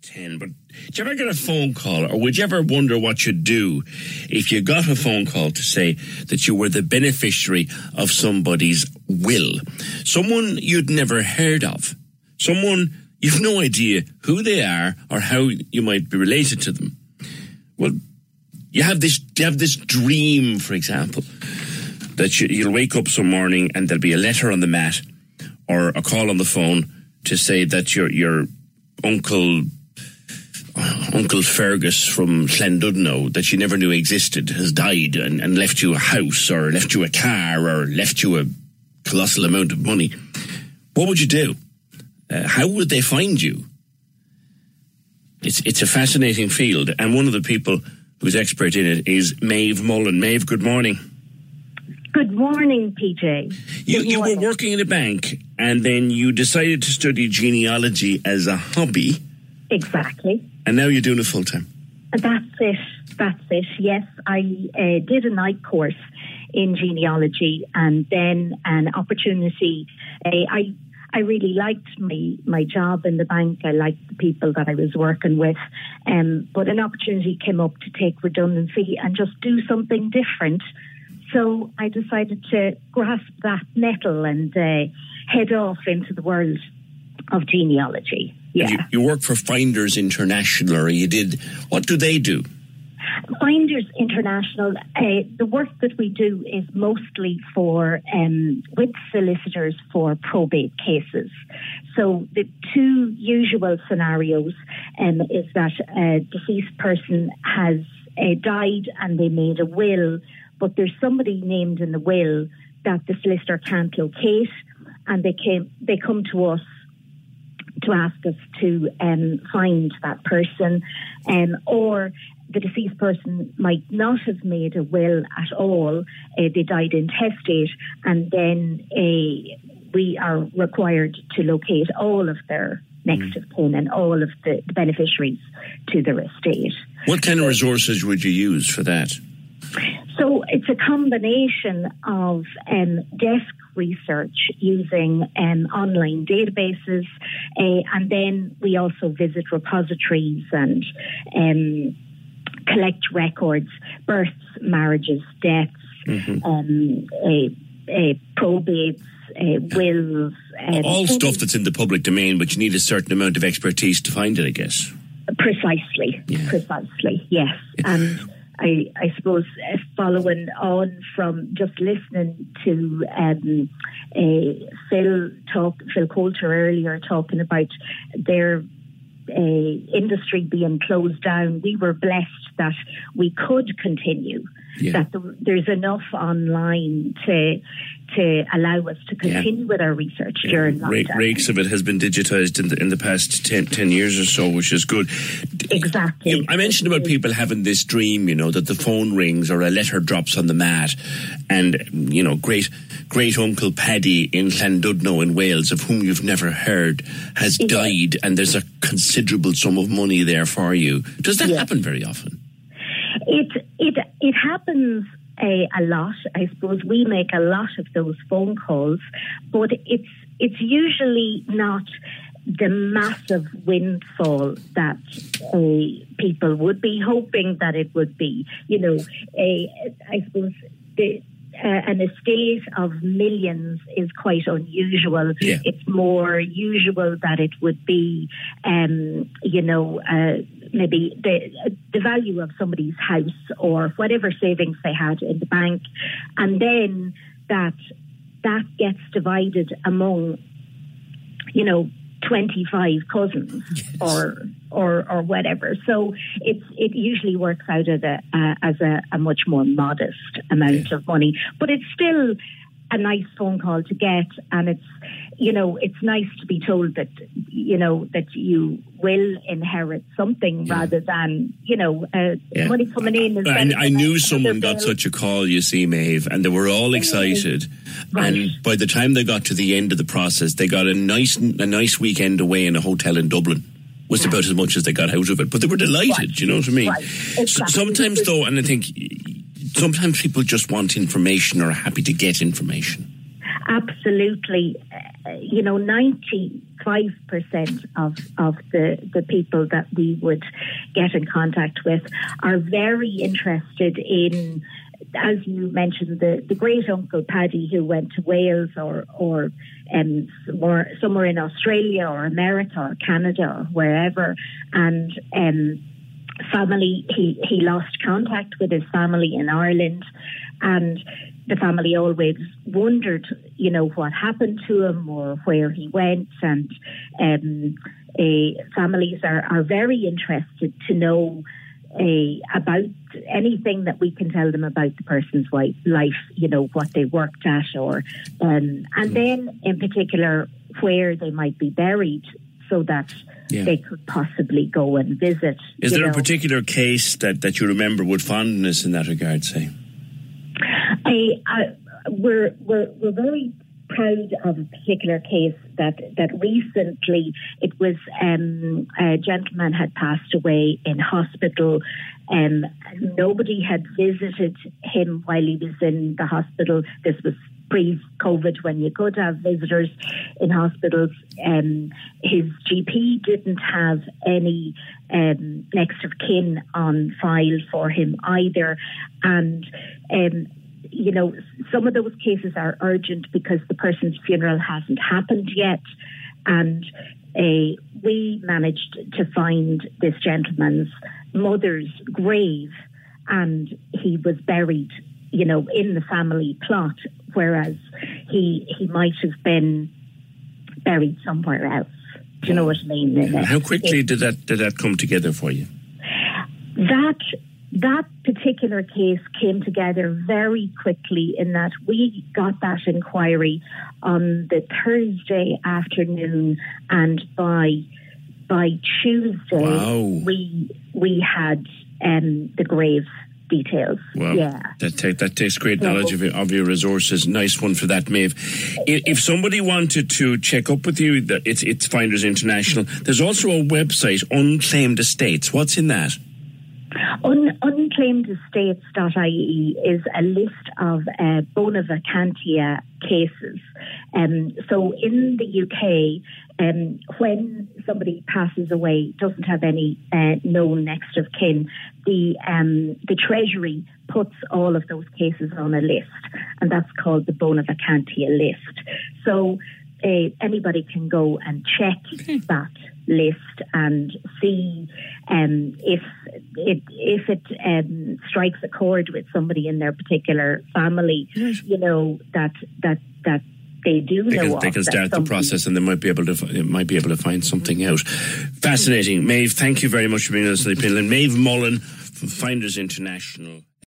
10, but did you ever get a phone call, or would you ever wonder what you'd do if you got a phone call to say that you were the beneficiary of somebody's will? Someone you'd never heard of. Someone you've no idea who they are or how you might be related to them. Well, you have this dream, for example, that you'll wake up some morning and there'll be a letter on the mat or a call on the phone to say that your Uncle Fergus from Llandudno, that you never knew existed, has died and left you a house or left you a car or left you a colossal amount of money. What would you do? How would they find you? It's a fascinating field, and one of the people who's expert in it is Maeve Mullen. Maeve, good morning. Good morning, PJ. You were working in a bank, and then you decided to study genealogy as a hobby. Exactly. And now you're doing it full time. That's it. Yes, I did a night course in genealogy, and then an opportunity. I really liked my job in the bank. I liked the people that I was working with. But an opportunity came up to take redundancy and just do something different. So I decided to grasp that nettle and head off into the world of genealogy. Yeah. You work for Finders International, or you did. What do they do? Finders International, the work that we do is mostly with solicitors for probate cases. So the two usual scenarios is that a deceased person has died and they made a will, but there's somebody named in the will that the solicitor can't locate, and they come to us to ask us to find that person, or the deceased person might not have made a will at all. They died intestate, and then we are required to locate all of their next of kin and all of the beneficiaries to their estate. What kind of resources would you use for that? So it's a combination of desk research using online databases, and then we also visit repositories and collect records, births, marriages, deaths, probates, wills. All stuff that's in the public domain, but you need a certain amount of expertise to find it, I guess. Precisely, yes. And I suppose following on from just listening to Phil Coulter earlier talking about their industry being closed down, we were blessed that we could continue, that there's enough online to allow us to continue with our research during lockdown. Rakes of it has been digitised in the past 10 years or so, which is good. Exactly. I mentioned about people having this dream, that the phone rings or a letter drops on the mat, and, great Uncle Paddy in Llandudno in Wales, of whom you've never heard, has died, and there's a considerable sum of money there for you. Does that happen very often? It happens a lot. I suppose we make a lot of those phone calls, but it's usually not the massive windfall that people would be hoping that it would be. I suppose an estate of millions is quite unusual. Yeah. It's more usual that it would be, maybe the value of somebody's house or whatever savings they had in the bank, and then that gets divided among, 25 cousins or whatever. So it usually works out as a much more modest amount of money, but it's still a nice phone call to get, and it's nice to be told that that you will inherit something rather than money coming in. I knew someone got such a call, you see, Maeve, and they were all excited. Right. And by the time they got to the end of the process, they got a nice weekend away in a hotel in Dublin. Was about as much as they got out of it, but they were delighted. You know what I mean? Right. Exactly. Sometimes, though, and I think sometimes people just want information or are happy to get information. Absolutely. 90 5% of the people that we would get in contact with are very interested in, as you mentioned, the great uncle Paddy who went to Wales or somewhere in Australia or America or Canada or wherever, and family, he lost contact with his family in Ireland, and the family always wondered, what happened to him or where he went, and families are very interested to know about anything that we can tell them about the person's life, what they worked at, or and then in particular where they might be buried, so that they could possibly go and visit. Is there a particular case that you remember with fondness in that regard, say? We're very proud of a particular case that recently it was a gentleman had passed away in hospital. Nobody had visited him while he was in the hospital. This was pre-COVID, when you could have visitors in hospitals. His GP didn't have any next of kin on file for him either, and some of those cases are urgent because the person's funeral hasn't happened yet, and we managed to find this gentleman's mother's grave, and he was buried, in the family plot, whereas he might have been buried somewhere else. Do you know what I mean? How quickly did that come together for you? That particular case came together very quickly, in that we got that inquiry on the Thursday afternoon, and by Tuesday we had the grave details. Wow. Yeah. That takes great knowledge of your resources. Nice one for that, Maeve. If somebody wanted to check up with you, it's Finders International. There's also a website, Unclaimed Estates. What's in that? Unclaimedestates.ie is a list of bona vacantia cases. So in the UK, when somebody passes away, doesn't have any known next of kin, the Treasury puts all of those cases on a list, and that's called the bona vacantia list. So anybody can go and check that list and see if it strikes a chord with somebody in their particular family, that they do know. They can start the process, and they might be able to find something out. Fascinating, Maeve. Thank you very much for being with us on the panel. And Maeve Mullen from Finders International.